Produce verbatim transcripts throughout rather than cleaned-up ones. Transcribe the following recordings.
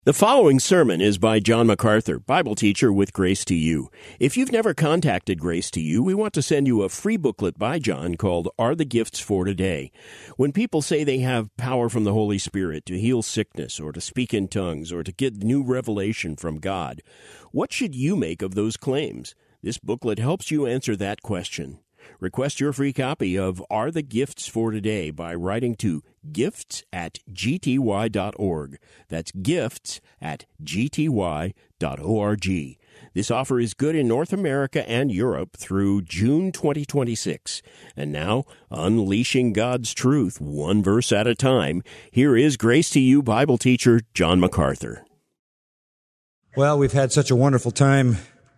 The following sermon is by John MacArthur, Bible teacher with Grace to You. If you've never contacted Grace to You, we want to send you a free booklet by John called Are the Gifts for Today? When people say they have power from the Holy Spirit to heal sickness or to speak in tongues or to get new revelation from God, what should you make of those claims? This booklet helps you answer that question. Request your free copy of Are the Gifts for Today by writing to gifts at g t y dot org. That's gifts at g t y dot org. This offer is good in North America and Europe through June twenty twenty-six. And now, unleashing God's truth one verse at a time, here is Grace to You Bible teacher John MacArthur. Well, we've had such a wonderful time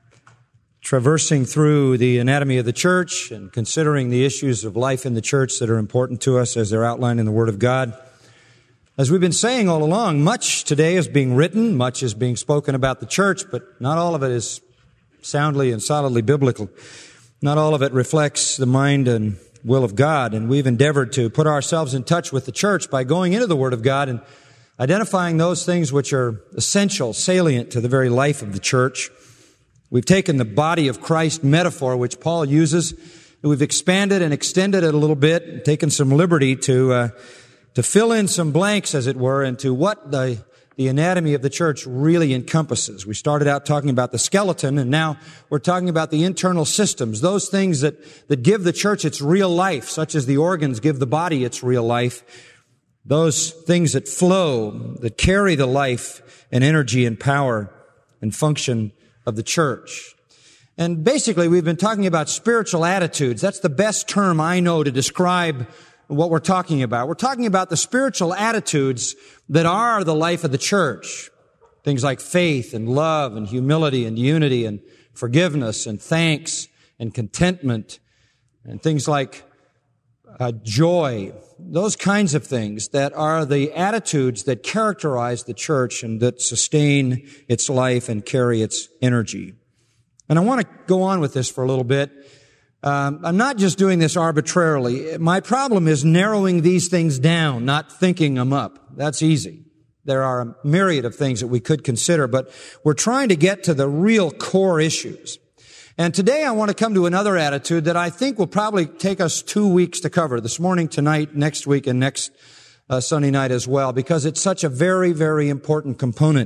traversing through the anatomy of the church and considering the issues of life in the church that are important to us as they're outlined in the Word of God. As we've been saying all along, much today is being written, much is being spoken about the church, but not all of it is soundly and solidly biblical. Not all of it reflects the mind and will of God, and we've endeavored to put ourselves in touch with the church by going into the Word of God and identifying those things which are essential, salient to the very life of the church. We've taken the body of Christ metaphor, which Paul uses, and we've expanded and extended it a little bit, and taken some liberty to uh, to fill in some blanks, as it were, into what the the anatomy of the church really encompasses. We started out talking about the skeleton, and now we're talking about the internal systems, those things that, that give the church its real life, such as the organs give the body its real life, those things that flow, that carry the life and energy and power and function of the church. And basically, we've been talking about spiritual attitudes. That's the best term I know to describe what we're talking about. We're talking about the spiritual attitudes that are the life of the church. Things like faith and love and humility and unity and forgiveness and thanks and contentment and things like uh, joy. Those kinds of things that are the attitudes that characterize the church and that sustain its life and carry its energy. And I want to go on with this for a little bit. Um, I'm not just doing this arbitrarily. My problem is narrowing these things down, not thinking them up. That's easy. There are a myriad of things that we could consider, but we're trying to get to the real core issues. And today I want to come to another attitude that I think will probably take us two weeks to cover, this morning, tonight, next week, and next uh, Sunday night as well, because it's such a very, very important component.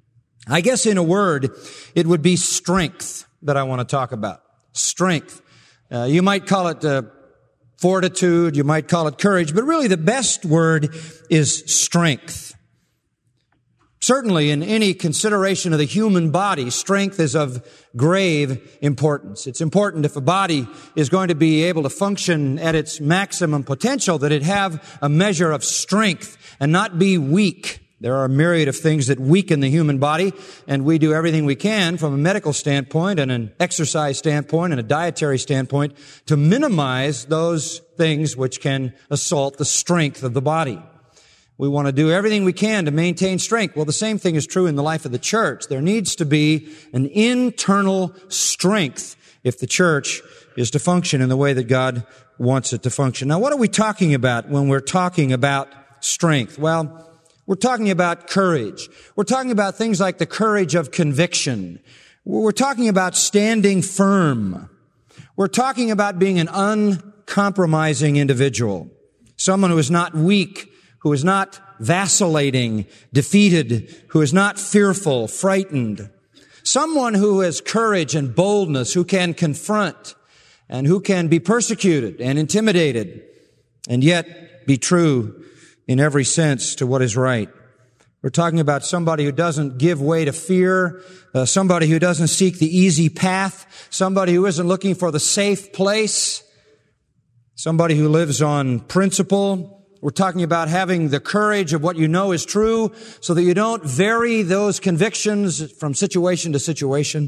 I guess in a word, it would be strength that I want to talk about. Strength. Uh, you might call it uh, fortitude, you might call it courage, but really the best word is strength. Certainly, in any consideration of the human body, strength is of grave importance. It's important if a body is going to be able to function at its maximum potential, that it have a measure of strength and not be weak. There are a myriad of things that weaken the human body, and we do everything we can from a medical standpoint and an exercise standpoint and a dietary standpoint to minimize those things which can assault the strength of the body. We want to do everything we can to maintain strength. Well, the same thing is true in the life of the church. There needs to be an internal strength if the church is to function in the way that God wants it to function. Now, what are we talking about when we're talking about strength? Well, we're talking about courage. We're talking about things like the courage of conviction. We're talking about standing firm. We're talking about being an uncompromising individual, someone who is not weak, who is not vacillating, defeated, who is not fearful, frightened. Someone who has courage and boldness, who can confront and who can be persecuted and intimidated and yet be true in every sense to what is right. We're talking about somebody who doesn't give way to fear, uh, somebody who doesn't seek the easy path, somebody who isn't looking for the safe place, somebody who lives on principle. We're talking about having the courage of what you know is true so that you don't vary those convictions from situation to situation.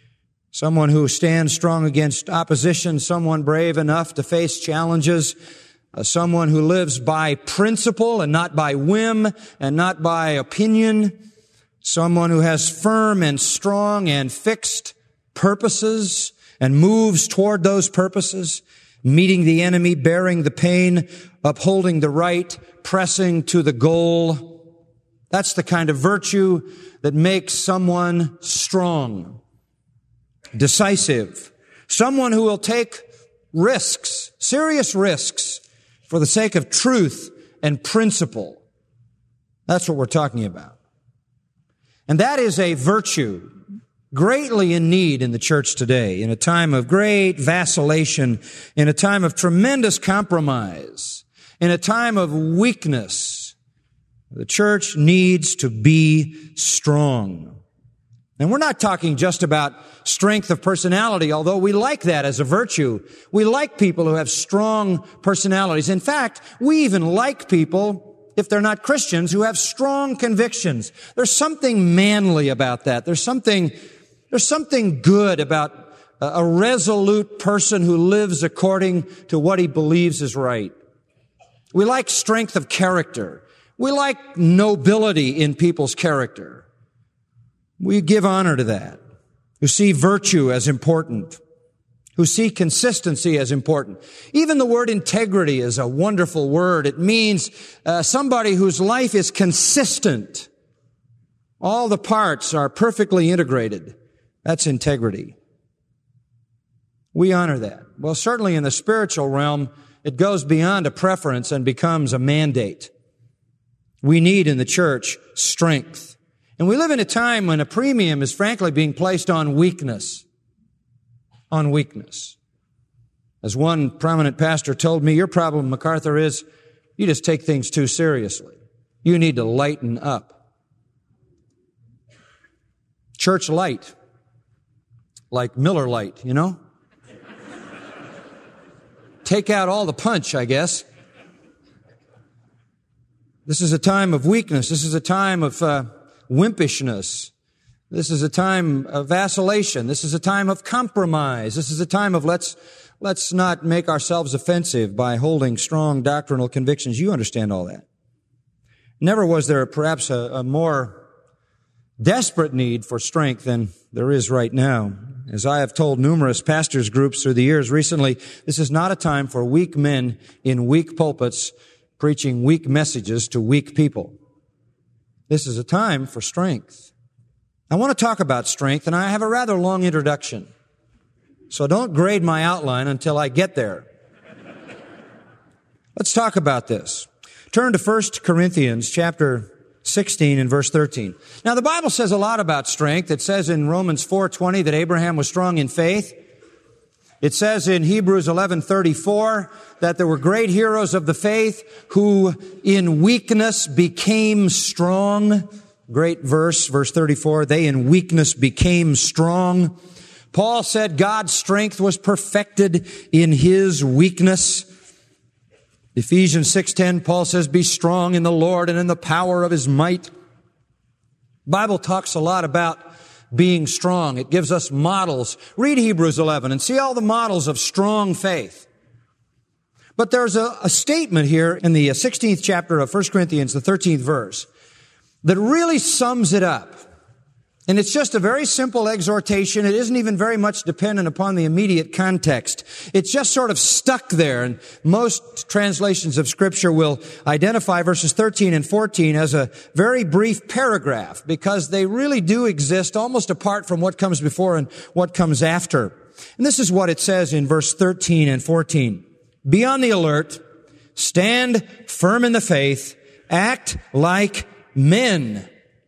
Someone who stands strong against opposition, someone brave enough to face challenges, uh, someone who lives by principle and not by whim and not by opinion, someone who has firm and strong and fixed purposes and moves toward those purposes, meeting the enemy, bearing the pain, upholding the right, pressing to the goal. That's the kind of virtue that makes someone strong, decisive, someone who will take risks, serious risks, for the sake of truth and principle. That's what we're talking about. And that is a virtue greatly in need in the church today, in a time of great vacillation, in a time of tremendous compromise, in a time of weakness. The church needs to be strong. And we're not talking just about strength of personality, although we like that as a virtue. We like people who have strong personalities. In fact, we even like people, if they're not Christians, who have strong convictions. There's something manly about that. There's something, there's something good about a resolute person who lives according to what he believes is right. We like strength of character. We like nobility in people's character. We give honor to that. Who see virtue as important. Who see consistency as important. Even the word integrity is a wonderful word. It means uh, somebody whose life is consistent. All the parts are perfectly integrated. That's integrity. We honor that. Well, certainly in the spiritual realm, it goes beyond a preference and becomes a mandate. We need in the church strength. And we live in a time when a premium is frankly being placed on weakness. On weakness. As one prominent pastor told me, your problem, MacArthur, is you just take things too seriously. You need to lighten up. Church light. Like Miller Lite, you know? Take out all the punch, I guess. This is a time of weakness. This is a time of uh, wimpishness. This is a time of vacillation. This is a time of compromise. This is a time of let's, let's not make ourselves offensive by holding strong doctrinal convictions. You understand all that. Never was there perhaps a, a more desperate need for strength than there is right now. As I have told numerous pastors' groups through the years recently, this is not a time for weak men in weak pulpits preaching weak messages to weak people. This is a time for strength. I want to talk about strength, and I have a rather long introduction. So don't grade my outline until I get there. Let's talk about this. Turn to First Corinthians chapter sixteen and verse thirteen. Now, the Bible says a lot about strength. It says in Romans four twenty that Abraham was strong in faith. It says in Hebrews eleven thirty-four that there were great heroes of the faith who in weakness became strong. Great verse, verse thirty-four. They in weakness became strong. Paul said God's strength was perfected in his weakness. Ephesians six ten, Paul says, be strong in the Lord and in the power of his might. The Bible talks a lot about being strong. It gives us models. Read Hebrews eleven and see all the models of strong faith. But there's a, a statement here in the sixteenth chapter of First Corinthians, the thirteenth verse, that really sums it up. And it's just a very simple exhortation. It isn't even very much dependent upon the immediate context. It's just sort of stuck there. And most translations of Scripture will identify verses thirteen and fourteen as a very brief paragraph because they really do exist almost apart from what comes before and what comes after. And this is what it says in verse thirteen and fourteen. Be on the alert, stand firm in the faith, act like men.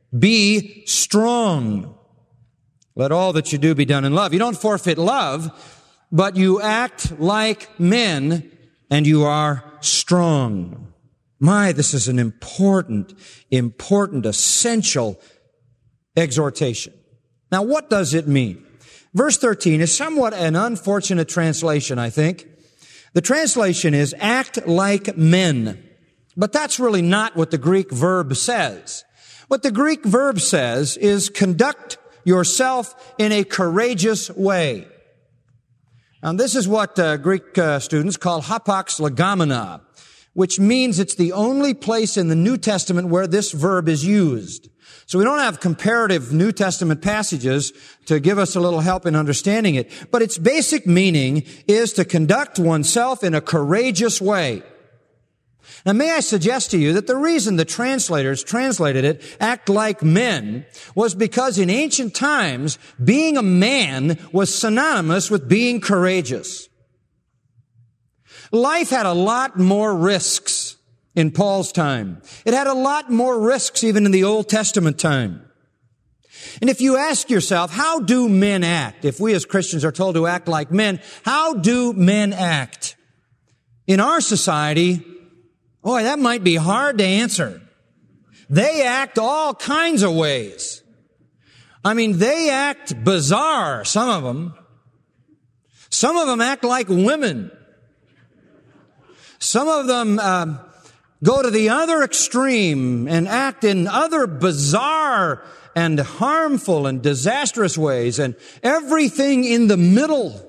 Be strong. Let all that you do be done in love. You don't forfeit love, but you act like men and you are strong. My, this is an important, important, essential exhortation. Now, what does it mean? Verse thirteen is somewhat an unfortunate translation, I think. The translation is act like men. But that's really not what the Greek verb says. What the Greek verb says is conduct yourself in a courageous way. And this is what uh, Greek uh, students call hapax legomena, which means it's the only place in the New Testament where this verb is used. So we don't have comparative New Testament passages to give us a little help in understanding it. But its basic meaning is to conduct oneself in a courageous way. Now, may I suggest to you that the reason the translators translated it, act like men, was because in ancient times, being a man was synonymous with being courageous. Life had a lot more risks in Paul's time. It had a lot more risks even in the Old Testament time. And if you ask yourself, how do men act? If we as Christians are told to act like men, how do men act? In our society, boy, that might be hard to answer. They act all kinds of ways. I mean, they act bizarre, some of them. Some of them act like women. Some of them uh, go to the other extreme and act in other bizarre and harmful and disastrous ways, and everything in the middle.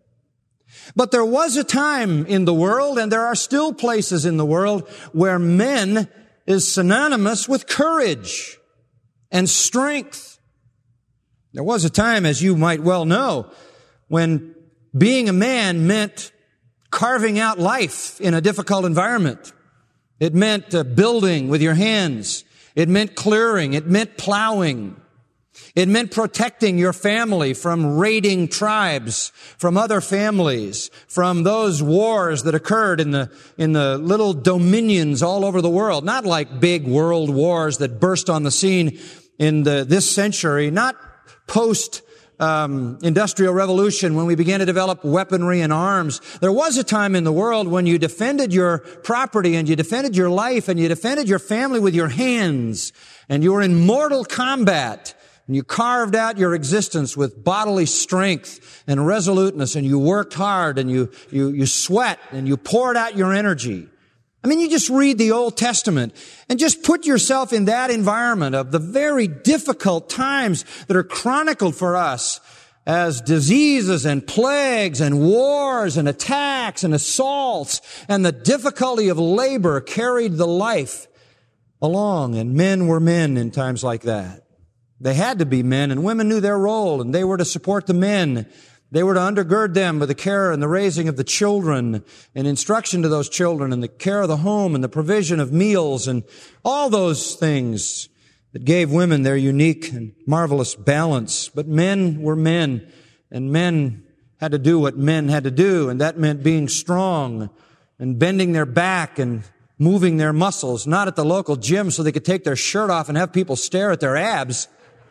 But there was a time in the world, and there are still places in the world, where men is synonymous with courage and strength. There was a time, as you might well know, when being a man meant carving out life in a difficult environment. It meant uh, building with your hands. It meant clearing. It meant plowing. It meant protecting your family from raiding tribes, from other families, from those wars that occurred in the, in the little dominions all over the world. Not like big world wars that burst on the scene in the, this century, not post Um, industrial revolution, when we began to develop weaponry and arms. There was a time in the world when you defended your property and you defended your life and you defended your family with your hands, and you were in mortal combat, and you carved out your existence with bodily strength and resoluteness, and you worked hard, and you, you, you sweat, and you poured out your energy. I mean, you just read the Old Testament and just put yourself in that environment of the very difficult times that are chronicled for us as diseases and plagues and wars and attacks and assaults, and the difficulty of labor carried the life along, and men were men in times like that. They had to be men, and women knew their role, and they were to support the men. They were to undergird them with the care and the raising of the children and instruction to those children and the care of the home and the provision of meals and all those things that gave women their unique and marvelous balance. But men were men, and men had to do what men had to do, and that meant being strong and bending their back and moving their muscles, not at the local gym so they could take their shirt off and have people stare at their abs,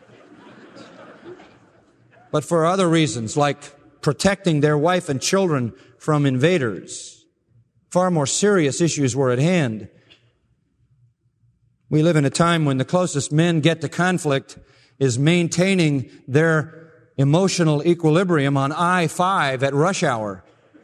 but for other reasons, like protecting their wife and children from invaders. Far more serious issues were at hand. We live in a time when the closest men get to conflict is maintaining their emotional equilibrium on I five at rush hour.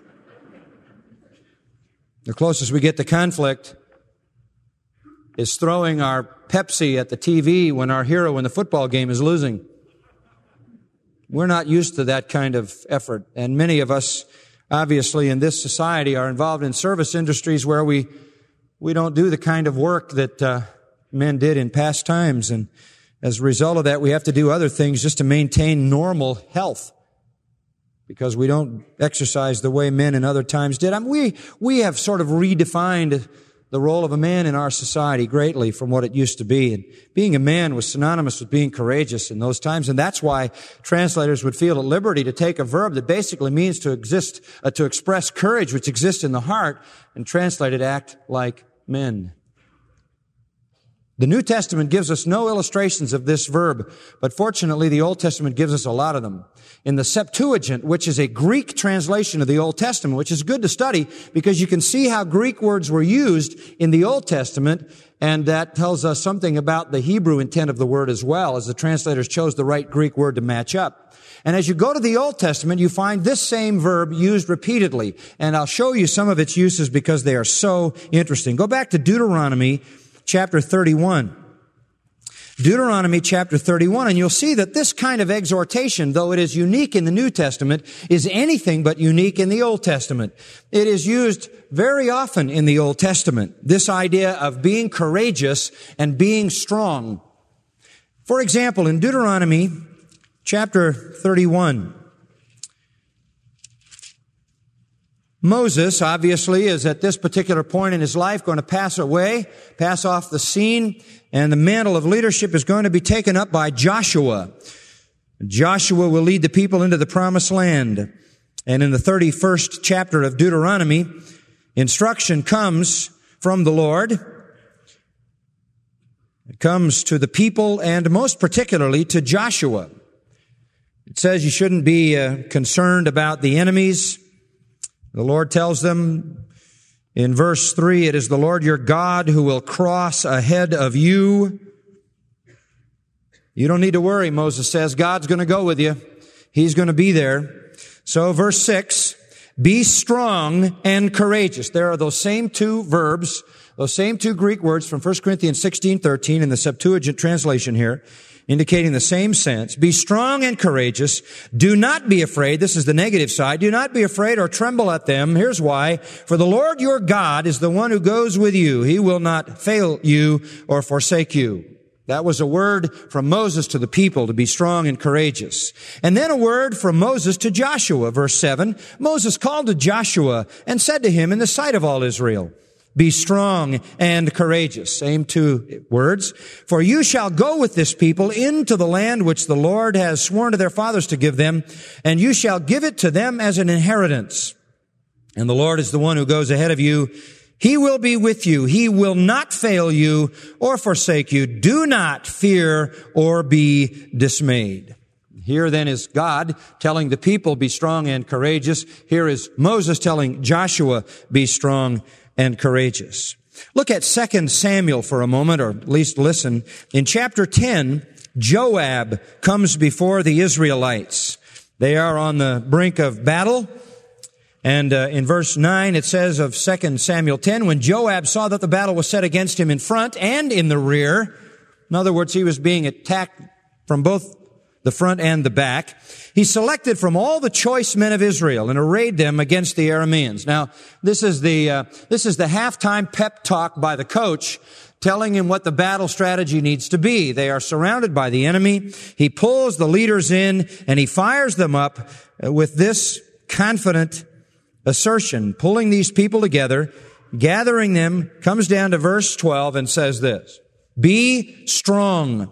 The closest we get to conflict is throwing our Pepsi at the T V when our hero in the football game is losing. We're not used to that kind of effort. And many of us, obviously, in this society are involved in service industries where we, we don't do the kind of work that uh, men did in past times. And as a result of that, we have to do other things just to maintain normal health, because we don't exercise the way men in other times did. I mean, we, we have sort of redefined the role of a man in our society greatly from what it used to be. And being a man was synonymous with being courageous in those times. And that's why translators would feel at liberty to take a verb that basically means to exist, uh, to express courage, which exists in the heart, and translate it act like men. The New Testament gives us no illustrations of this verb, but fortunately the Old Testament gives us a lot of them. In the Septuagint, which is a Greek translation of the Old Testament, which is good to study because you can see how Greek words were used in the Old Testament, and that tells us something about the Hebrew intent of the word as well, as the translators chose the right Greek word to match up. And as you go to the Old Testament, you find this same verb used repeatedly, and I'll show you some of its uses because they are so interesting. Go back to Deuteronomy chapter thirty-one. Deuteronomy chapter thirty-one, and you'll see that this kind of exhortation, though it is unique in the New Testament, is anything but unique in the Old Testament. It is used very often in the Old Testament, this idea of being courageous and being strong. For example, in Deuteronomy chapter thirty-one, Moses, obviously, is at this particular point in his life going to pass away, pass off the scene, and the mantle of leadership is going to be taken up by Joshua. Joshua will lead the people into the promised land. And in the thirty-first chapter of Deuteronomy, instruction comes from the Lord. It comes to the people and most particularly to Joshua. It says you shouldn't be uh, concerned about the enemies. The Lord tells them in verse three, it is the Lord your God who will cross ahead of you. You don't need to worry, Moses says. God's going to go with you. He's going to be there. So verse six, be strong and courageous. There are those same two verbs, those same two Greek words from First Corinthians sixteen thirteen in the Septuagint translation here, indicating the same sense. Be strong and courageous. Do not be afraid. This is the negative side. Do not be afraid or tremble at them. Here's why. For the Lord your God is the one who goes with you. He will not fail you or forsake you. That was a word from Moses to the people to be strong and courageous. And then a word from Moses to Joshua, verse seven. Moses called to Joshua and said to him in the sight of all Israel, be strong and courageous. Same two words. For you shall go with this people into the land which the Lord has sworn to their fathers to give them, and you shall give it to them as an inheritance. And the Lord is the one who goes ahead of you. He will be with you. He will not fail you or forsake you. Do not fear or be dismayed. Here then is God telling the people, be strong and courageous. Here is Moses telling Joshua, be strong and courageous. Look at Second Samuel for a moment, or at least listen. In chapter ten, Joab comes before the Israelites. They are on the brink of battle. And uh, in verse nine, it says of Second Samuel ten, when Joab saw that the battle was set against him in front and in the rear, in other words, he was being attacked from both the front and the back, he selected from all the choice men of Israel and arrayed them against the Arameans. Now, this is the uh, this is the halftime pep talk by the coach, telling him what the battle strategy needs to be. They are surrounded by the enemy. He pulls the leaders in and he fires them up with this confident assertion, pulling these people together, gathering them, comes down to verse twelve and says this, be strong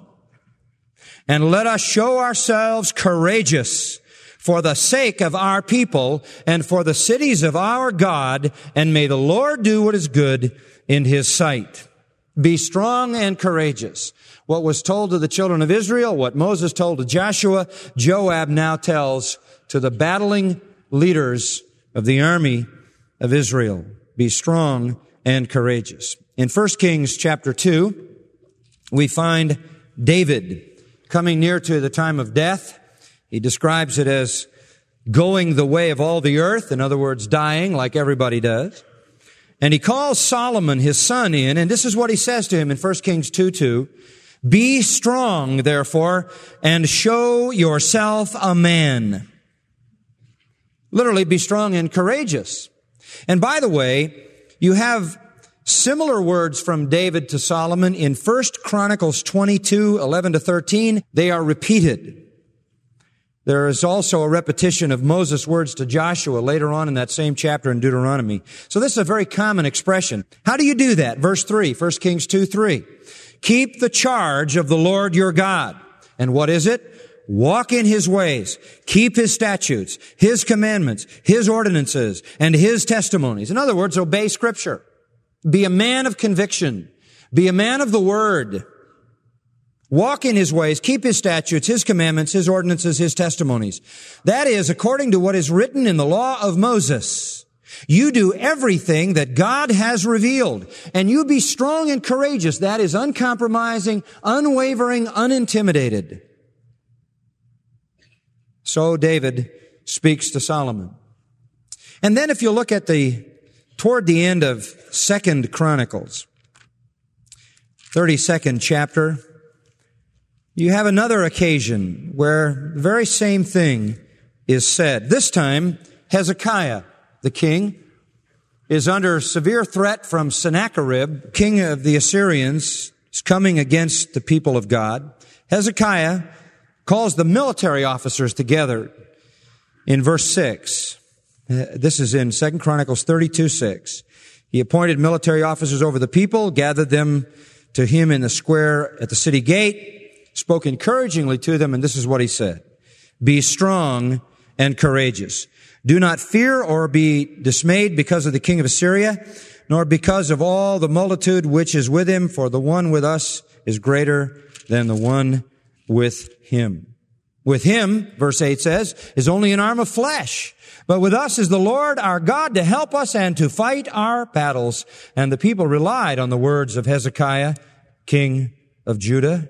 and let us show ourselves courageous for the sake of our people and for the cities of our God, and may the Lord do what is good in His sight. Be strong and courageous. What was told to the children of Israel, what Moses told to Joshua, Joab now tells to the battling leaders of the army of Israel. Be strong and courageous. In First Kings chapter two, we find David coming near to the time of death. He describes it as going the way of all the earth, in other words, dying like everybody does. And he calls Solomon, his son, in, and this is what he says to him in First Kings two two. Be strong, therefore, and show yourself a man. Literally, be strong and courageous. And by the way, you have similar words from David to Solomon in First Chronicles twenty-two, eleven to thirteen. They are repeated. There is also a repetition of Moses' words to Joshua later on in that same chapter in Deuteronomy. So this is a very common expression. How do you do that? Verse three, First Kings two three. Keep the charge of the Lord your God. And what is it? Walk in His ways, keep His statutes, His commandments, His ordinances, and His testimonies. In other words, obey Scripture. Be a man of conviction. Be a man of the Word. Walk in His ways, keep His statutes, His commandments, His ordinances, His testimonies. That is according to what is written in the law of Moses. You do everything that God has revealed, and you be strong and courageous. That is uncompromising, unwavering, unintimidated. So David speaks to Solomon. And then if you look at the, toward the end of Second Chronicles, thirty-second chapter, you have another occasion where the very same thing is said. This time, Hezekiah, the king, is under severe threat from Sennacherib, king of the Assyrians, is coming against the people of God. Hezekiah calls the military officers together in verse six. This is in Second Chronicles thirty-two six. He appointed military officers over the people, gathered them to him in the square at the city gate, spoke encouragingly to them, and this is what he said. Be strong and courageous. Do not fear or be dismayed because of the king of Assyria, nor because of all the multitude which is with him, for the one with us is greater than the one with him. With him, verse eight says, is only an arm of flesh. But with us is the Lord our God to help us and to fight our battles. And the people relied on the words of Hezekiah, king of Judah.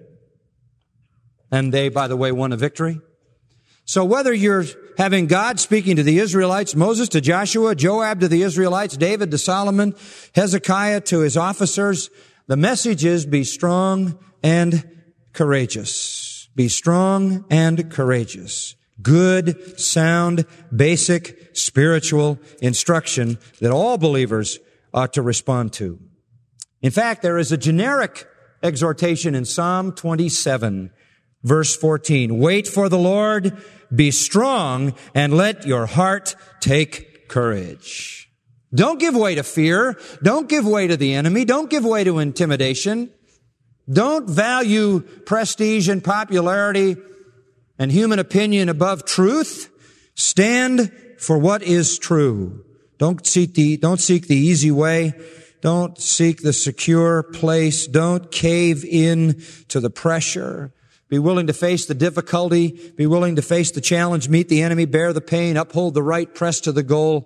And they, by the way, won a victory. So whether you're having God speaking to the Israelites, Moses to Joshua, Joab to the Israelites, David to Solomon, Hezekiah to his officers, the message is be strong and courageous. Be strong and courageous. Good, sound, basic, spiritual instruction that all believers ought to respond to. In fact, there is a generic exhortation in Psalm twenty-seven, verse fourteen. Wait for the Lord, be strong, and let your heart take courage. Don't give way to fear. Don't give way to the enemy. Don't give way to intimidation. Don't value prestige and popularity and human opinion above truth. Stand for what is true. Don't seek the, don't seek the easy way. Don't seek the secure place. Don't cave in to the pressure. Be willing to face the difficulty. Be willing to face the challenge. Meet the enemy. Bear the pain. Uphold the right. Press to the goal.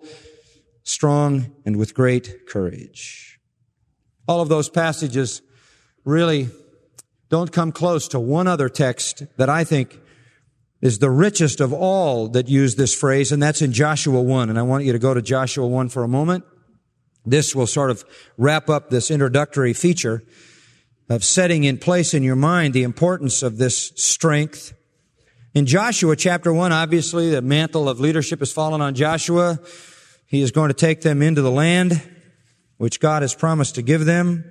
Strong and with great courage. All of those passages really don't come close to one other text that I think is the richest of all that use this phrase, and that's in Joshua one. And I want you to go to Joshua one for a moment. This will sort of wrap up this introductory feature of setting in place in your mind the importance of this strength. In Joshua chapter one, obviously, the mantle of leadership has fallen on Joshua. He is going to take them into the land which God has promised to give them.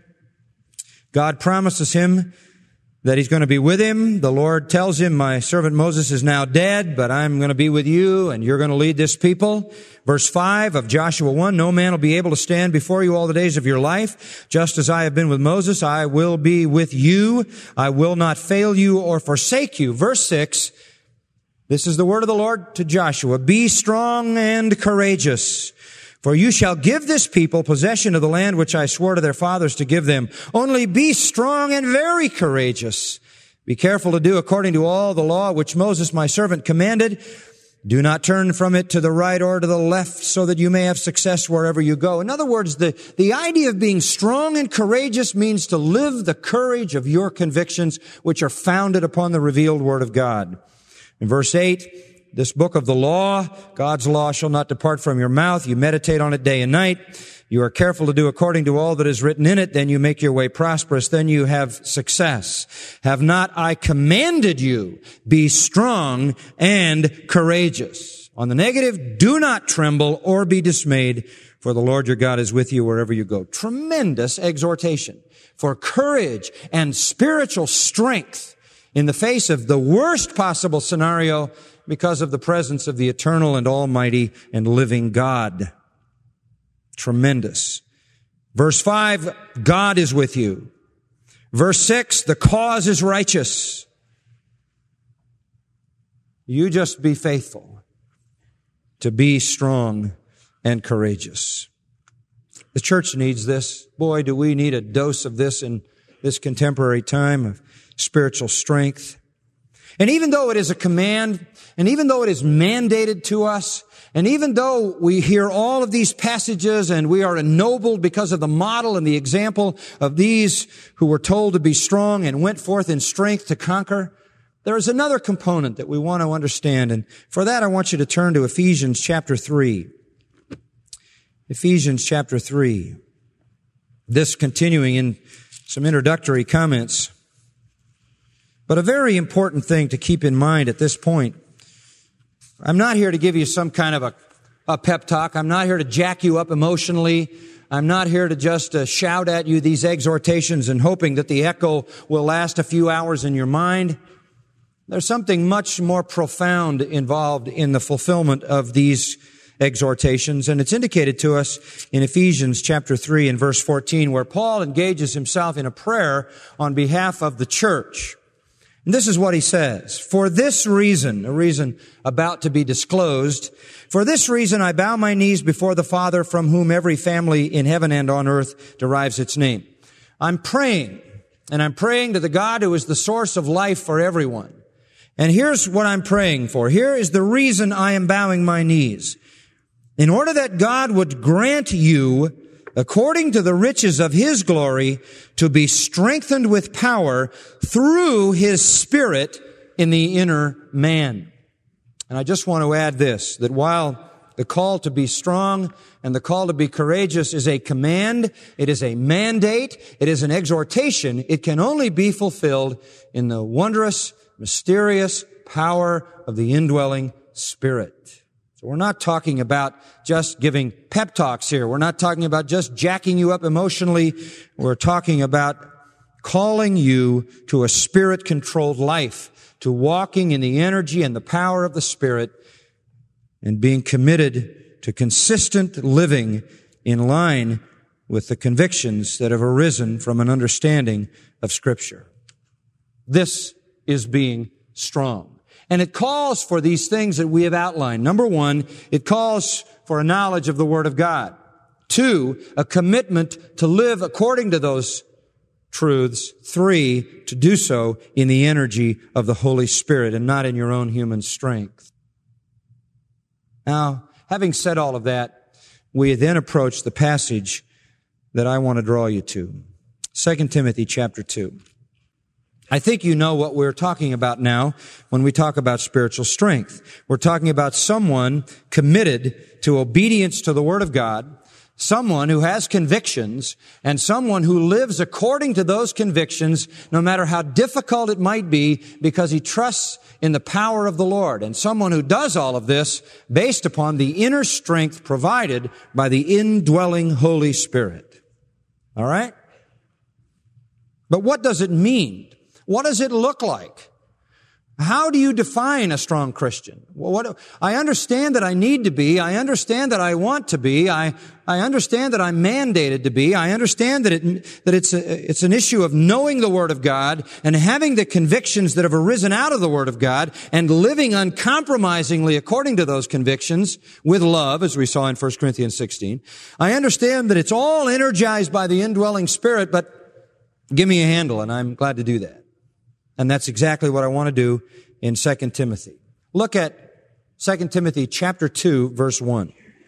God promises him that he's going to be with him. The Lord tells him, my servant Moses is now dead, but I'm going to be with you, and you're going to lead this people. Verse five of Joshua one, no man will be able to stand before you all the days of your life. Just as I have been with Moses, I will be with you. I will not fail you or forsake you. Verse six, this is the word of the Lord to Joshua. Be strong and courageous, for you shall give this people possession of the land which I swore to their fathers to give them. Only be strong and very courageous. Be careful to do according to all the law which Moses my servant commanded. Do not turn from it to the right or to the left, so that you may have success wherever you go. In other words, the, the idea of being strong and courageous means to live the courage of your convictions, which are founded upon the revealed Word of God. In verse eight, this book of the law, God's law shall not depart from your mouth. You meditate on it day and night. You are careful to do according to all that is written in it. Then you make your way prosperous. Then you have success. Have not I commanded you? Be strong and courageous. On the negative, do not tremble or be dismayed, for the Lord your God is with you wherever you go. Tremendous exhortation for courage and spiritual strength in the face of the worst possible scenario, because of the presence of the eternal and almighty and living God. Tremendous. Verse five, God is with you. Verse six, the cause is righteous. You just be faithful to be strong and courageous. The church needs this. Boy, do we need a dose of this in this contemporary time of spiritual strength. And even though it is a command, and even though it is mandated to us, and even though we hear all of these passages and we are ennobled because of the model and the example of these who were told to be strong and went forth in strength to conquer, there is another component that we want to understand. And for that, I want you to turn to Ephesians chapter three. Ephesians chapter three. This continuing in some introductory comments. But a very important thing to keep in mind at this point, I'm not here to give you some kind of a, a pep talk. I'm not here to jack you up emotionally. I'm not here to just uh, shout at you these exhortations and hoping that the echo will last a few hours in your mind. There's something much more profound involved in the fulfillment of these exhortations, and it's indicated to us in Ephesians chapter three and verse fourteen, where Paul engages himself in a prayer on behalf of the church. And this is what he says: "For this reason," a reason about to be disclosed, "for this reason I bow my knees before the Father, from whom every family in heaven and on earth derives its name." I'm praying, and I'm praying to the God who is the source of life for everyone. And here's what I'm praying for. Here is the reason I am bowing my knees. In order that God would grant you, according to the riches of His glory, to be strengthened with power through His Spirit in the inner man. And I just want to add this, that while the call to be strong and the call to be courageous is a command, it is a mandate, it is an exhortation, it can only be fulfilled in the wondrous, mysterious power of the indwelling Spirit. So we're not talking about just giving pep talks here. We're not talking about just jacking you up emotionally. We're talking about calling you to a Spirit-controlled life, to walking in the energy and the power of the Spirit, and being committed to consistent living in line with the convictions that have arisen from an understanding of Scripture. This is being strong. And it calls for these things that we have outlined. Number one, it calls for a knowledge of the Word of God. Two, a commitment to live according to those truths. Three, to do so in the energy of the Holy Spirit and not in your own human strength. Now, having said all of that, we then approach the passage that I want to draw you to. Second Timothy chapter two. I think you know what we're talking about now when we talk about spiritual strength. We're talking about someone committed to obedience to the Word of God, someone who has convictions, and someone who lives according to those convictions, no matter how difficult it might be, because he trusts in the power of the Lord, and someone who does all of this based upon the inner strength provided by the indwelling Holy Spirit. All right? But what does it mean? What does it look like? How do you define a strong Christian? Well, what, I understand that I need to be. I understand that I want to be. I, I understand that I'm mandated to be. I understand that it, that it's a, it's an issue of knowing the Word of God and having the convictions that have arisen out of the Word of God and living uncompromisingly according to those convictions with love, as we saw in First Corinthians sixteen. I understand that it's all energized by the indwelling Spirit, but give me a handle, and I'm glad to do that. And that's exactly what I want to do in Second Timothy. Look at Second Timothy chapter two, verse one.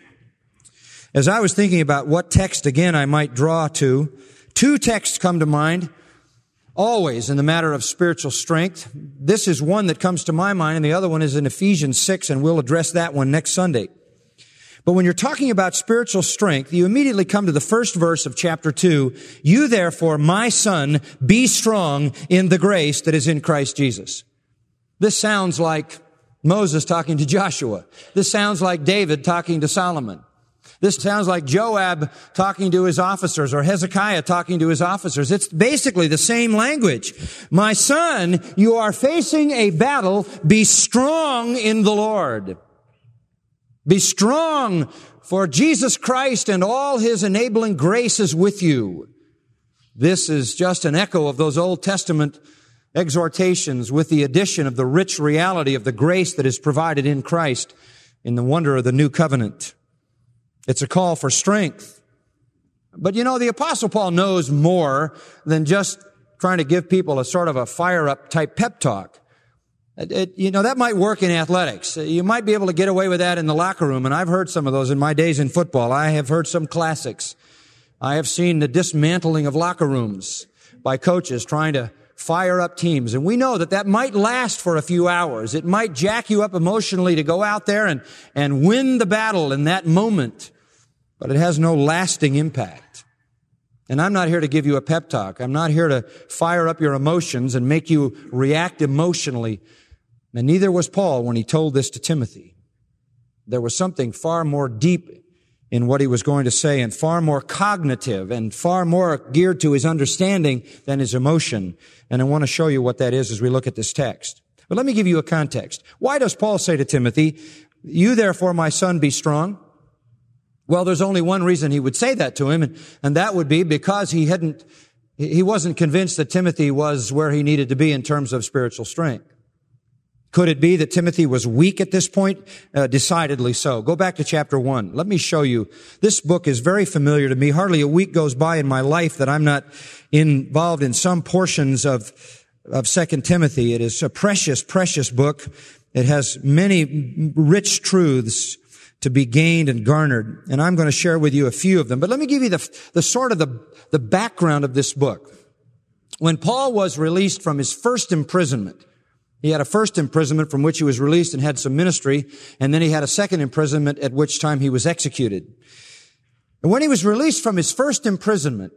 As I was thinking about what text again I might draw to, two texts come to mind, always in the matter of spiritual strength. This is one that comes to my mind, and the other one is in Ephesians six, and we'll address that one next Sunday. But when you're talking about spiritual strength, you immediately come to the first verse of chapter two. You therefore, my son, be strong in the grace that is in Christ Jesus. This sounds like Moses talking to Joshua. This sounds like David talking to Solomon. This sounds like Joab talking to his officers or Hezekiah talking to his officers. It's basically the same language. My son, you are facing a battle. Be strong in the Lord. Be strong, for Jesus Christ and all His enabling grace is with you. This is just an echo of those Old Testament exhortations with the addition of the rich reality of the grace that is provided in Christ in the wonder of the new covenant. It's a call for strength. But you know, the Apostle Paul knows more than just trying to give people a sort of a fire-up type pep talk. It, it, you know, that might work in athletics. You might be able to get away with that in the locker room, and I've heard some of those in my days in football. I have heard some classics. I have seen the dismantling of locker rooms by coaches trying to fire up teams, and we know that that might last for a few hours. It might jack you up emotionally to go out there and, and win the battle in that moment, but it has no lasting impact. And I'm not here to give you a pep talk. I'm not here to fire up your emotions and make you react emotionally. And neither was Paul when he told this to Timothy. There was something far more deep in what he was going to say and far more cognitive and far more geared to his understanding than his emotion. And I want to show you what that is as we look at this text. But let me give you a context. Why does Paul say to Timothy, You therefore, my son, be strong. Well, there's only one reason he would say that to him, and, and that would be because he hadn't, he wasn't convinced that Timothy was where he needed to be in terms of spiritual strength. Could it be that Timothy was weak at this point? Uh, decidedly so. Go back to chapter one. Let me show you. This book is very familiar to me. Hardly a week goes by in my life that I'm not involved in some portions of, of Second Timothy. It is a precious, precious book. It has many rich truths to be gained and garnered. And I'm going to share with you a few of them. But let me give you the, the sort of the, the background of this book. When Paul was released from his first imprisonment, he had a first imprisonment from which he was released and had some ministry, and then he had a second imprisonment at which time he was executed. And when he was released from his first imprisonment,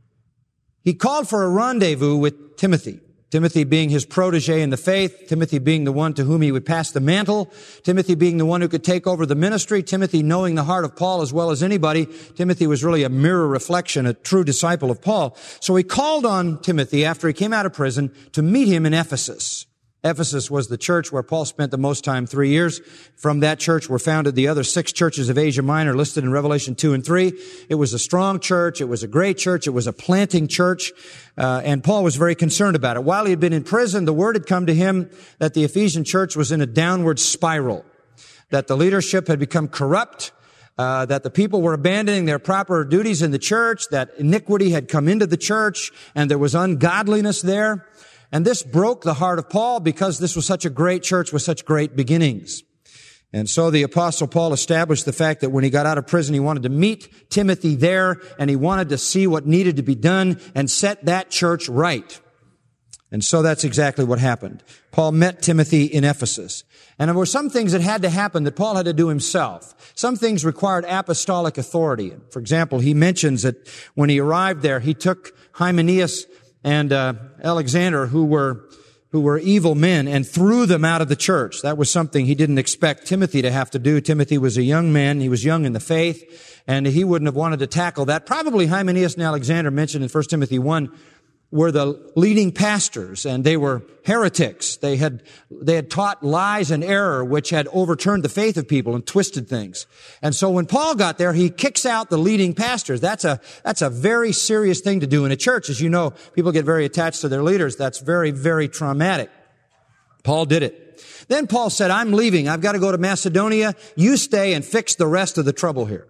he called for a rendezvous with Timothy. Timothy being his protege in the faith, Timothy being the one to whom he would pass the mantle, Timothy being the one who could take over the ministry, Timothy knowing the heart of Paul as well as anybody. Timothy was really a mirror reflection, a true disciple of Paul. So he called on Timothy after he came out of prison to meet him in Ephesus. Ephesus was the church where Paul spent the most time, three years. From that church were founded the other six churches of Asia Minor listed in Revelation two and three. It was a strong church. It was a great church. It was a planting church. Uh, and Paul was very concerned about it. While he had been in prison, the word had come to him that the Ephesian church was in a downward spiral, that the leadership had become corrupt, uh, that the people were abandoning their proper duties in the church, that iniquity had come into the church, and there was ungodliness there. And this broke the heart of Paul because this was such a great church with such great beginnings. And so the Apostle Paul established the fact that when he got out of prison, he wanted to meet Timothy there, and he wanted to see what needed to be done and set that church right. And so that's exactly what happened. Paul met Timothy in Ephesus. And there were some things that had to happen that Paul had to do himself. Some things required apostolic authority. For example, he mentions that when he arrived there, he took Hymenaeus and uh, Alexander, who were who were evil men, and threw them out of the church. That was something he didn't expect Timothy to have to do. Timothy was a young man. He was young in the faith, and he wouldn't have wanted to tackle that. Probably Hymenaeus and Alexander, mentioned in First Timothy one, were the leading pastors, and they were heretics. They had, they had taught lies and error, which had overturned the faith of people and twisted things. And so when Paul got there, he kicks out the leading pastors. That's a, that's a very serious thing to do in a church. As you know, people get very attached to their leaders. That's very, very traumatic. Paul did it. Then Paul said, I'm leaving. I've got to go to Macedonia. You stay and fix the rest of the trouble here.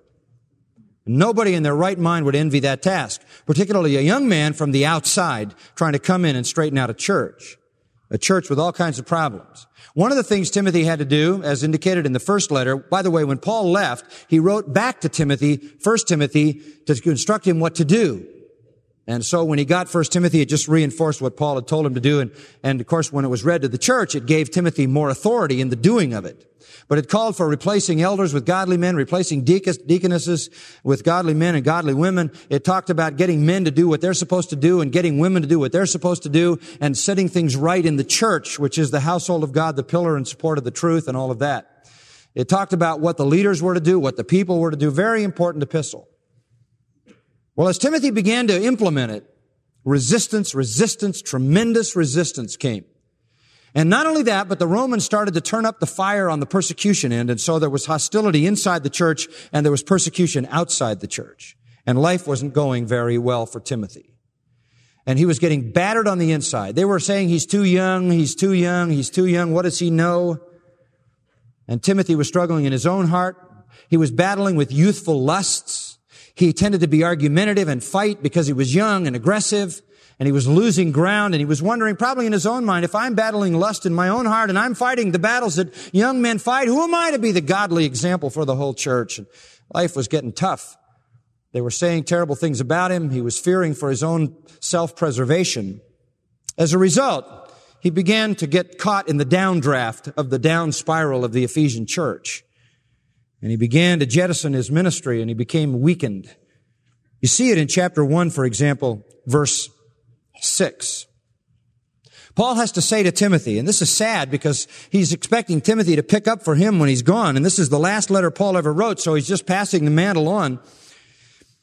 Nobody in their right mind would envy that task, particularly a young man from the outside trying to come in and straighten out a church, a church with all kinds of problems. One of the things Timothy had to do, as indicated in the first letter, by the way, when Paul left, he wrote back to Timothy, First Timothy, to instruct him what to do. And so when he got First Timothy, it just reinforced what Paul had told him to do. And, and of course, when it was read to the church, it gave Timothy more authority in the doing of it. But it called for replacing elders with godly men, replacing deaconesses with godly men and godly women. It talked about getting men to do what they're supposed to do and getting women to do what they're supposed to do and setting things right in the church, which is the household of God, the pillar and support of the truth and all of that. It talked about what the leaders were to do, what the people were to do. Very important epistle. Well, as Timothy began to implement it, resistance, resistance, tremendous resistance came. And not only that, but the Romans started to turn up the fire on the persecution end, and so there was hostility inside the church, and there was persecution outside the church. And life wasn't going very well for Timothy. And he was getting battered on the inside. They were saying, he's too young, he's too young, he's too young, what does he know? And Timothy was struggling in his own heart. He was battling with youthful lusts. He tended to be argumentative and fight because he was young and aggressive. And he was losing ground, and he was wondering, probably in his own mind, if I'm battling lust in my own heart and I'm fighting the battles that young men fight, who am I to be the godly example for the whole church? And life was getting tough. They were saying terrible things about him. He was fearing for his own self-preservation. As a result, he began to get caught in the downdraft of the down spiral of the Ephesian church. And he began to jettison his ministry, and he became weakened. You see it in chapter one, for example, verse six. Paul has to say to Timothy, and this is sad because he's expecting Timothy to pick up for him when he's gone, and this is the last letter Paul ever wrote, so he's just passing the mantle on.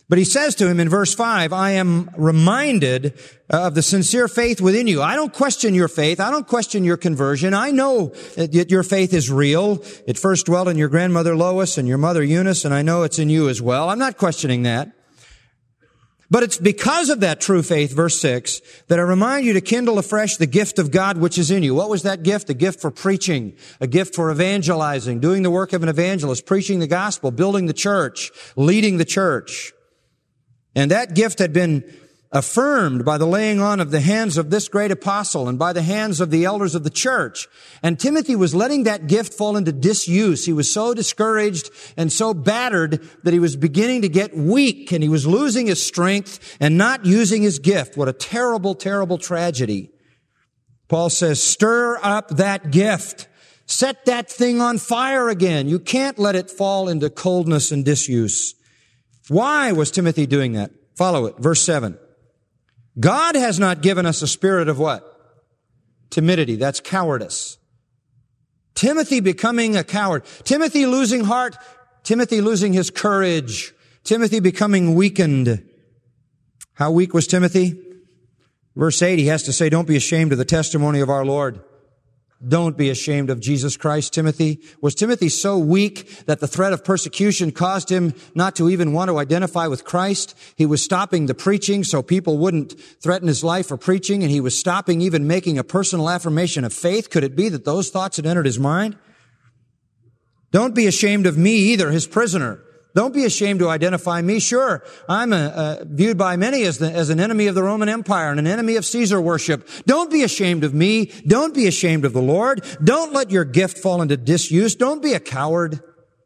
But he says to him in verse five, I am reminded of the sincere faith within you. I don't question your faith. I don't question your conversion. I know that your faith is real. It first dwelt in your grandmother Lois and your mother Eunice, and I know it's in you as well. I'm not questioning that. But it's because of that true faith, verse six, that I remind you to kindle afresh the gift of God which is in you. What was that gift? A gift for preaching, a gift for evangelizing, doing the work of an evangelist, preaching the gospel, building the church, leading the church. And that gift had been affirmed by the laying on of the hands of this great apostle and by the hands of the elders of the church. And Timothy was letting that gift fall into disuse. He was so discouraged and so battered that he was beginning to get weak, and he was losing his strength and not using his gift. What a terrible, terrible tragedy. Paul says, stir up that gift. Set that thing on fire again. You can't let it fall into coldness and disuse. Why was Timothy doing that? Follow it. Verse seven. God has not given us a spirit of what? Timidity. That's cowardice. Timothy becoming a coward. Timothy losing heart. Timothy losing his courage. Timothy becoming weakened. How weak was Timothy? Verse eight, he has to say, don't be ashamed of the testimony of our Lord. Don't be ashamed of Jesus Christ, Timothy. Was Timothy so weak that the threat of persecution caused him not to even want to identify with Christ? He was stopping the preaching so people wouldn't threaten his life for preaching, and he was stopping even making a personal affirmation of faith. Could it be that those thoughts had entered his mind? Don't be ashamed of me either, his prisoner. Don't be ashamed to identify me. Sure, I'm a, a, viewed by many as, the, as an enemy of the Roman Empire and an enemy of Caesar worship. Don't be ashamed of me. Don't be ashamed of the Lord. Don't let your gift fall into disuse. Don't be a coward.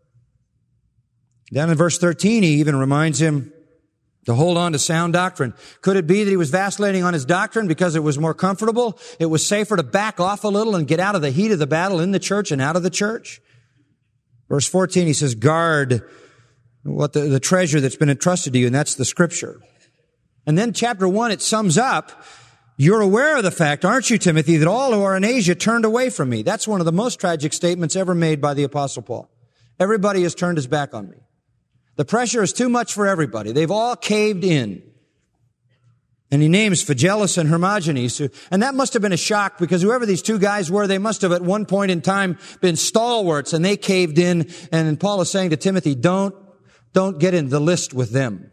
Down in verse thirteen, he even reminds him to hold on to sound doctrine. Could it be that he was vacillating on his doctrine because it was more comfortable? It was safer to back off a little and get out of the heat of the battle in the church and out of the church? Verse fourteen, he says, guard what the, the treasure that's been entrusted to you, and that's the Scripture. And then chapter one, it sums up, you're aware of the fact, aren't you, Timothy, that all who are in Asia turned away from me. That's one of the most tragic statements ever made by the Apostle Paul. Everybody has turned his back on me. The pressure is too much for everybody. They've all caved in. And he names Phygellus and Hermogenes, who, and that must have been a shock, because whoever these two guys were, they must have at one point in time been stalwarts, and they caved in. And Paul is saying to Timothy, don't Don't get in the list with them.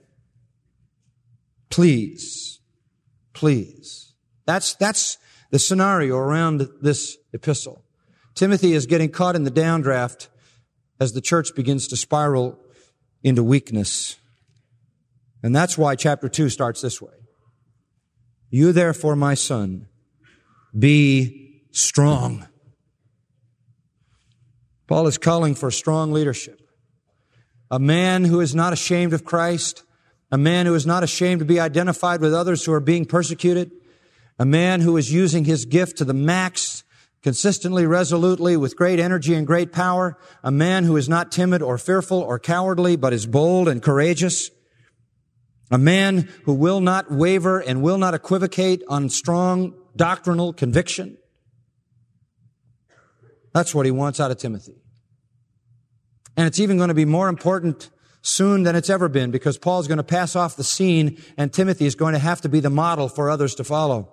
Please. Please. That's, that's the scenario around this epistle. Timothy is getting caught in the downdraft as the church begins to spiral into weakness. And that's why chapter two starts this way. You therefore, my son, be strong. Paul is calling for strong leadership. A man who is not ashamed of Christ, a man who is not ashamed to be identified with others who are being persecuted, a man who is using his gift to the max, consistently, resolutely, with great energy and great power, a man who is not timid or fearful or cowardly, but is bold and courageous, a man who will not waver and will not equivocate on strong doctrinal conviction. That's what he wants out of Timothy. And it's even going to be more important soon than it's ever been, because Paul's going to pass off the scene and Timothy is going to have to be the model for others to follow.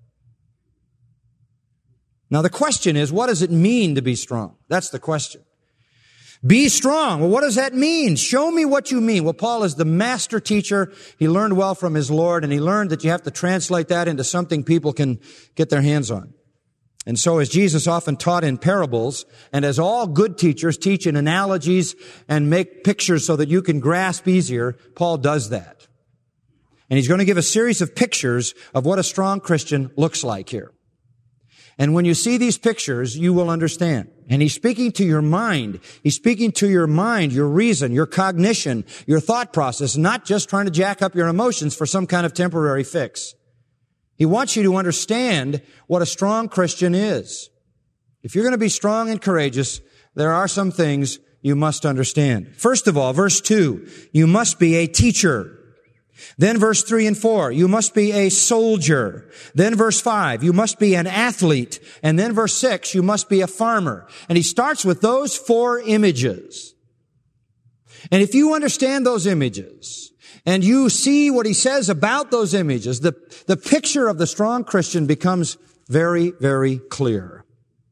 Now the question is, what does it mean to be strong? That's the question. Be strong. Well, what does that mean? Show me what you mean. Well, Paul is the master teacher. He learned well from his Lord, and he learned that you have to translate that into something people can get their hands on. And so as Jesus often taught in parables, and as all good teachers teach in analogies and make pictures so that you can grasp easier, Paul does that. And he's going to give a series of pictures of what a strong Christian looks like here. And when you see these pictures, you will understand. And he's speaking to your mind. He's speaking to your mind, your reason, your cognition, your thought process, not just trying to jack up your emotions for some kind of temporary fix. He wants you to understand what a strong Christian is. If you're going to be strong and courageous, there are some things you must understand. First of all, verse two, you must be a teacher. Then verse three and four, you must be a soldier. Then verse five, you must be an athlete. And then verse six, you must be a farmer. And he starts with those four images. And if you understand those images, and you see what he says about those images, the, the picture of the strong Christian becomes very, very clear.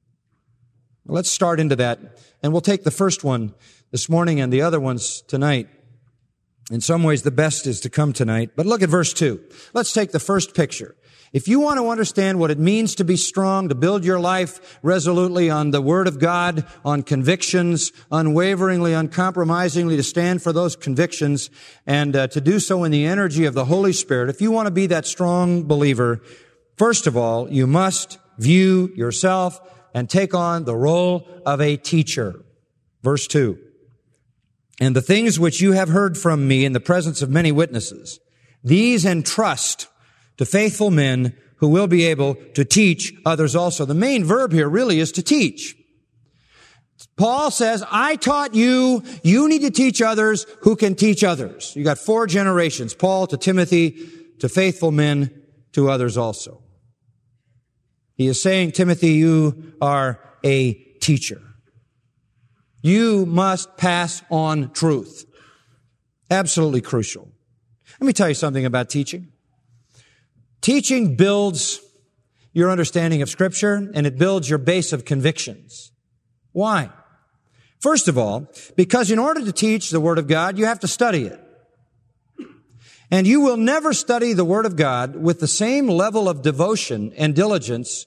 Let's start into that, and we'll take the first one this morning and the other ones tonight. In some ways, the best is to come tonight. But look at verse two. Let's take the first picture. If you want to understand what it means to be strong, to build your life resolutely on the Word of God, on convictions, unwaveringly, uncompromisingly, to stand for those convictions, and uh, to do so in the energy of the Holy Spirit, if you want to be that strong believer, first of all, you must view yourself and take on the role of a teacher. Verse two. And the things which you have heard from me in the presence of many witnesses, these entrust to faithful men who will be able to teach others also. The main verb here really is to teach. Paul says, I taught you, you need to teach others who can teach others. You got four generations, Paul to Timothy, to faithful men, to others also. He is saying, Timothy, you are a teacher. You must pass on truth. Absolutely crucial. Let me tell you something about teaching. Teaching builds your understanding of Scripture, and it builds your base of convictions. Why? First of all, because in order to teach the Word of God, you have to study it. And you will never study the Word of God with the same level of devotion and diligence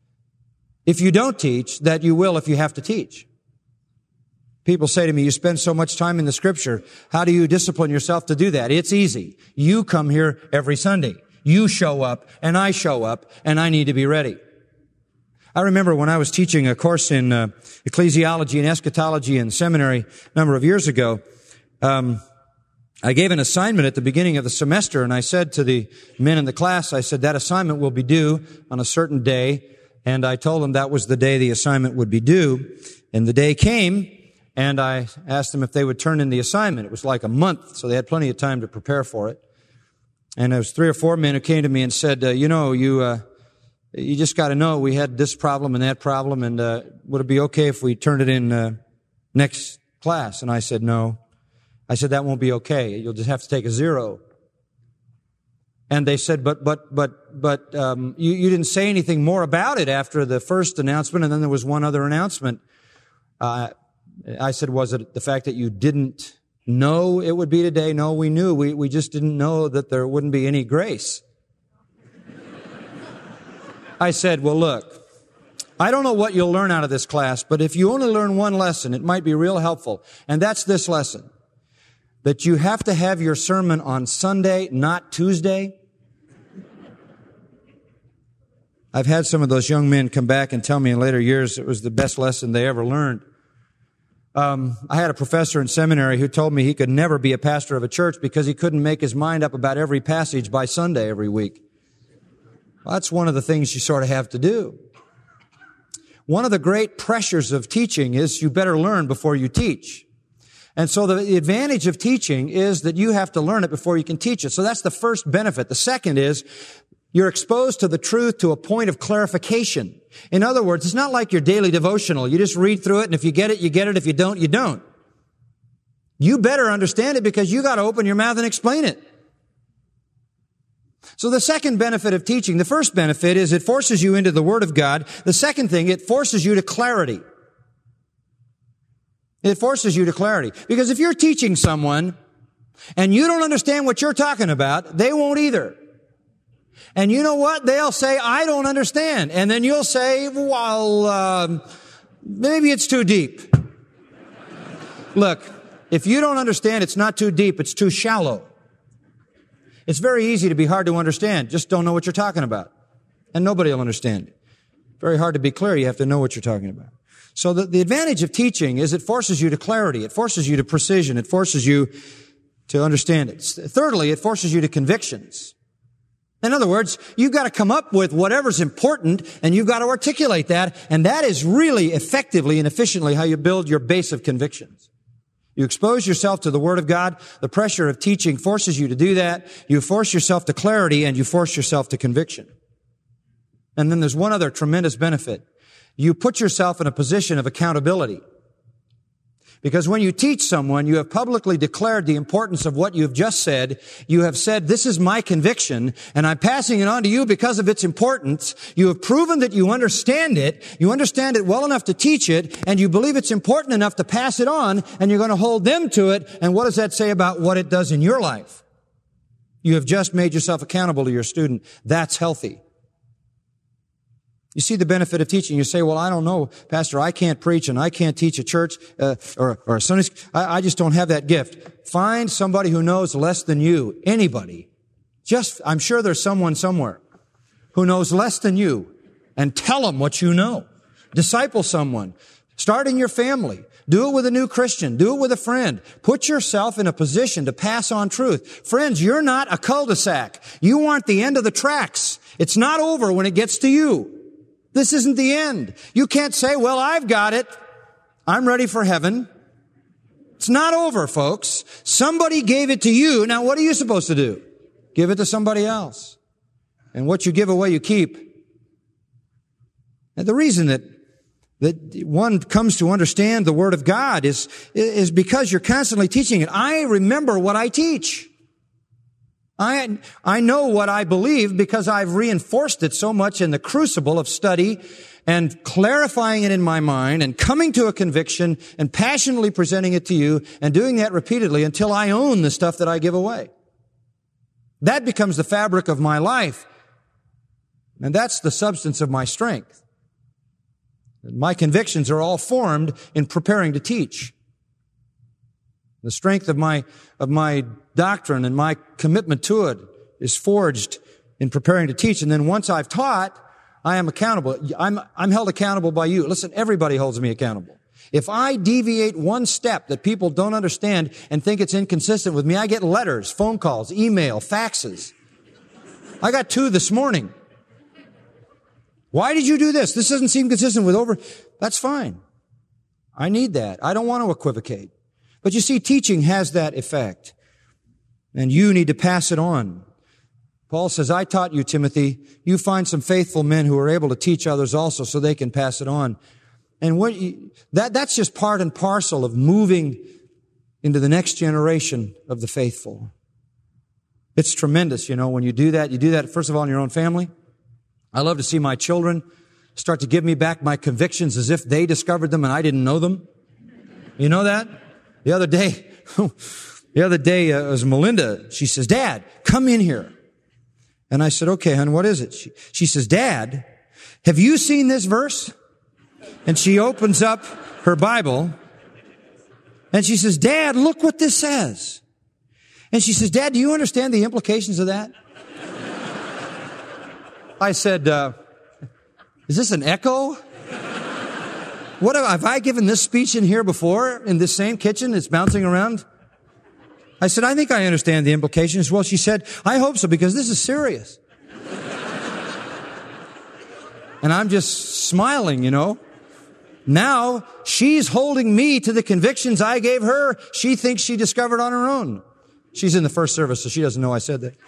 if you don't teach that you will if you have to teach. People say to me, you spend so much time in the Scripture. How do you discipline yourself to do that? It's easy. You come here every Sunday. You show up, and I show up, and I need to be ready. I remember when I was teaching a course in uh, ecclesiology and eschatology in seminary a number of years ago, um, I gave an assignment at the beginning of the semester, and I said to the men in the class, I said, that assignment will be due on a certain day, and I told them that was the day the assignment would be due, and the day came, and I asked them if they would turn in the assignment. It was like a month, so they had plenty of time to prepare for it. And there was three or four men who came to me and said, uh, you know, you uh, you just got to know we had this problem and that problem, and uh, would it be okay if we turned it in uh, next class? And I said, no. I said, that won't be okay. You'll just have to take a zero. And they said, but, but, but, but um, you, you didn't say anything more about it after the first announcement, and then there was one other announcement. Uh, I said, was it the fact that you didn't know it would be today? No, we knew. We, we just didn't know that there wouldn't be any grace. I said, well, look, I don't know what you'll learn out of this class, but if you only learn one lesson, it might be real helpful. And that's this lesson, that you have to have your sermon on Sunday, not Tuesday. I've had some of those young men come back and tell me in later years it was the best lesson they ever learned. Um, I had a professor in seminary who told me he could never be a pastor of a church because he couldn't make his mind up about every passage by Sunday every week. Well, that's one of the things you sort of have to do. One of the great pressures of teaching is you better learn before you teach. And so the advantage of teaching is that you have to learn it before you can teach it. So that's the first benefit. The second is you're exposed to the truth to a point of clarification. In other words, it's not like your daily devotional. You just read through it, and if you get it, you get it. If you don't, you don't. You better understand it because you got to open your mouth and explain it. So the second benefit of teaching, the first benefit is it forces you into the Word of God. The second thing, it forces you to clarity. It forces you to clarity. Because if you're teaching someone and you don't understand what you're talking about, they won't either. And you know what? They'll say, I don't understand. And then you'll say, well, um, maybe it's too deep. Look, if you don't understand, it's not too deep, it's too shallow. It's very easy to be hard to understand. Just don't know what you're talking about. And nobody will understand it. Very hard to be clear. You have to know what you're talking about. So the, the advantage of teaching is it forces you to clarity. It forces you to precision. It forces you to understand it. Thirdly, it forces you to convictions. In other words, you've got to come up with whatever's important, and you've got to articulate that, and that is really effectively and efficiently how you build your base of convictions. You expose yourself to the Word of God. The pressure of teaching forces you to do that. You force yourself to clarity, and you force yourself to conviction. And then there's one other tremendous benefit. You put yourself in a position of accountability. Because when you teach someone, you have publicly declared the importance of what you have just said. You have said, this is my conviction, and I'm passing it on to you because of its importance. You have proven that you understand it, you understand it well enough to teach it, and you believe it's important enough to pass it on, and you're going to hold them to it. And what does that say about what it does in your life? You have just made yourself accountable to your student. That's healthy. You see the benefit of teaching. You say, well, I don't know, Pastor, I can't preach and I can't teach a church uh, or, or a Sunday school. I, I just don't have that gift. Find somebody who knows less than you. Anybody. Just, I'm sure there's someone somewhere who knows less than you, and tell them what you know. Disciple someone. Start in your family. Do it with a new Christian. Do it with a friend. Put yourself in a position to pass on truth. Friends, you're not a cul-de-sac. You aren't the end of the tracks. It's not over when it gets to you. This isn't the end. You can't say, well, I've got it. I'm ready for heaven. It's not over, folks. Somebody gave it to you. Now, what are you supposed to do? Give it to somebody else. And what you give away, you keep. And the reason that that one comes to understand the Word of God is, is because you're constantly teaching it. I remember what I teach. I, I know what I believe because I've reinforced it so much in the crucible of study and clarifying it in my mind and coming to a conviction and passionately presenting it to you and doing that repeatedly until I own the stuff that I give away. That becomes the fabric of my life. And that's the substance of my strength. My convictions are all formed in preparing to teach. The strength of my, of my doctrine and my commitment to it is forged in preparing to teach. And then once I've taught, I am accountable. I'm, I'm held accountable by you. Listen, everybody holds me accountable. If I deviate one step that people don't understand and think it's inconsistent with me, I get letters, phone calls, email, faxes. I got two this morning. Why did you do this? This doesn't seem consistent with over. That's fine. I need that. I don't want to equivocate. But you see, teaching has that effect. And you need to pass it on. Paul says, I taught you, Timothy. You find some faithful men who are able to teach others also so they can pass it on. And what you, that, that's just part and parcel of moving into the next generation of the faithful. It's tremendous, you know, when you do that. You do that, first of all, in your own family. I love to see my children start to give me back my convictions as if they discovered them and I didn't know them. You know that? The other day, the other day, uh, it was Melinda. She says, Dad, come in here. And I said, okay, hon, what is it? She, she says, Dad, have you seen this verse? And she opens up her Bible and she says, Dad, look what this says. And she says, Dad, do you understand the implications of that? I said, uh, is this an echo? What have, have I given this speech in here before in this same kitchen? It's bouncing around. I said, I think I understand the implications. Well, she said, I hope so because this is serious. And I'm just smiling, you know. Now she's holding me to the convictions I gave her. She thinks she discovered on her own. She's in the first service, so she doesn't know I said that.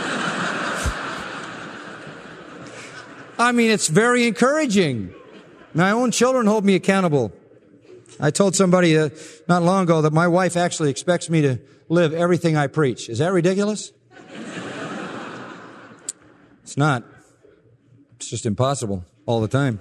I mean, it's very encouraging. My own children hold me accountable. I told somebody uh, not long ago that my wife actually expects me to live everything I preach. Is that ridiculous? It's not. It's just impossible all the time.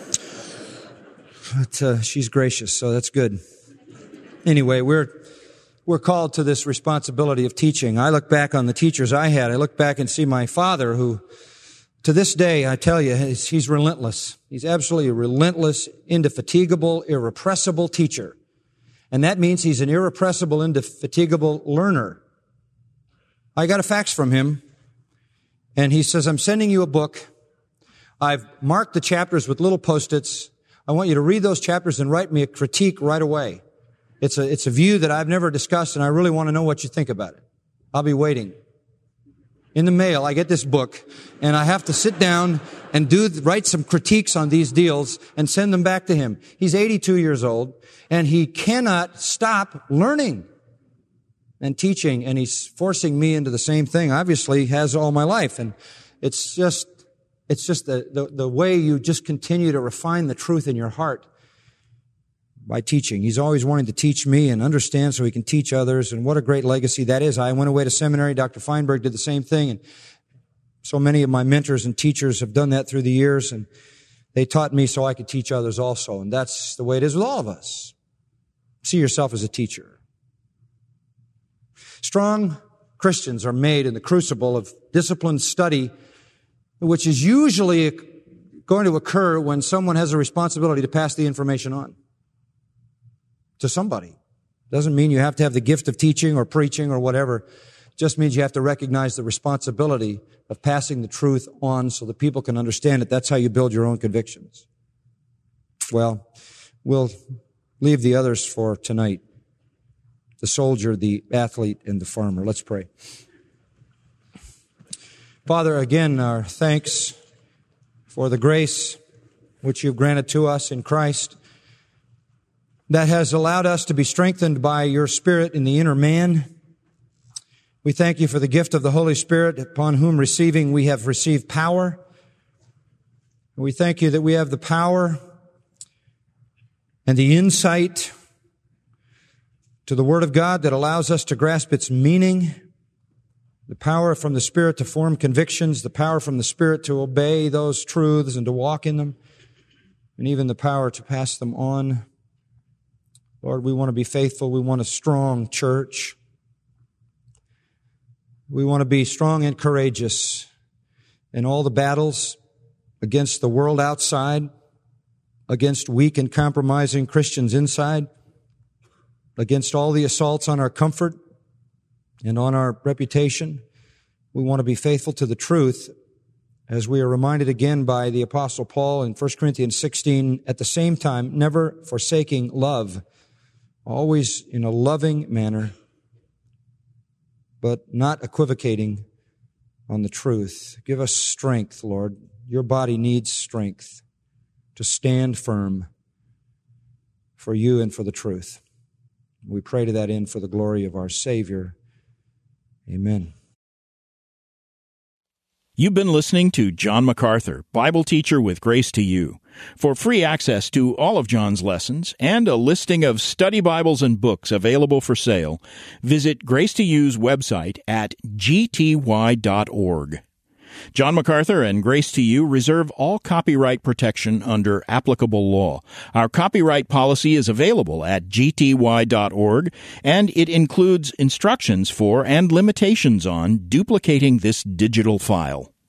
But uh, she's gracious, so that's good. Anyway, we're we're called to this responsibility of teaching. I look back on the teachers I had. I look back and see my father who, to this day, I tell you, he's, he's relentless. He's absolutely a relentless, indefatigable, irrepressible teacher. And that means he's an irrepressible, indefatigable learner. I got a fax from him, and he says, I'm sending you a book. I've marked the chapters with little Post-its. I want you to read those chapters and write me a critique right away. It's a, it's a view that I've never discussed, and I really want to know what you think about it. I'll be waiting. In the mail, I get this book, and I have to sit down and do write some critiques on these deals and send them back to him. He's eighty-two years old, and he cannot stop learning and teaching, and he's forcing me into the same thing. Obviously, he has all my life, and it's just it's just the, the the way you just continue to refine the truth in your heart. by teaching. He's always wanting to teach me and understand so he can teach others, and what a great legacy that is. I went away to seminary. Doctor Feinberg did the same thing, and so many of my mentors and teachers have done that through the years, and they taught me so I could teach others also, and that's the way it is with all of us. See yourself as a teacher. Strong Christians are made in the crucible of disciplined study, which is usually going to occur when someone has a responsibility to pass the information on to somebody. Doesn't mean you have to have the gift of teaching or preaching or whatever. It just means you have to recognize the responsibility of passing the truth on so that people can understand it. That's how you build your own convictions. Well, we'll leave the others for tonight. The soldier, the athlete, and the farmer. Let's pray. Father, again, our thanks for the grace which you've granted to us in Christ that has allowed us to be strengthened by your Spirit in the inner man. We thank you for the gift of the Holy Spirit, upon whom receiving we have received power. We thank you that we have the power and the insight to the Word of God that allows us to grasp its meaning, the power from the Spirit to form convictions, the power from the Spirit to obey those truths and to walk in them, and even the power to pass them on. Lord, we want to be faithful. We want a strong church. We want to be strong and courageous in all the battles against the world outside, against weak and compromising Christians inside, against all the assaults on our comfort and on our reputation. We want to be faithful to the truth, as we are reminded again by the Apostle Paul in First Corinthians sixteen, at the same time, never forsaking love, always in a loving manner, but not equivocating on the truth. Give us strength, Lord. Your body needs strength to stand firm for you and for the truth. We pray to that end for the glory of our Savior. Amen. You've been listening to John MacArthur, Bible teacher with Grace to You. For free access to all of John's lessons and a listing of study Bibles and books available for sale, visit Grace to You's website at g t y dot org. John MacArthur and Grace to You reserve all copyright protection under applicable law. Our copyright policy is available at g t y dot org, and it includes instructions for and limitations on duplicating this digital file.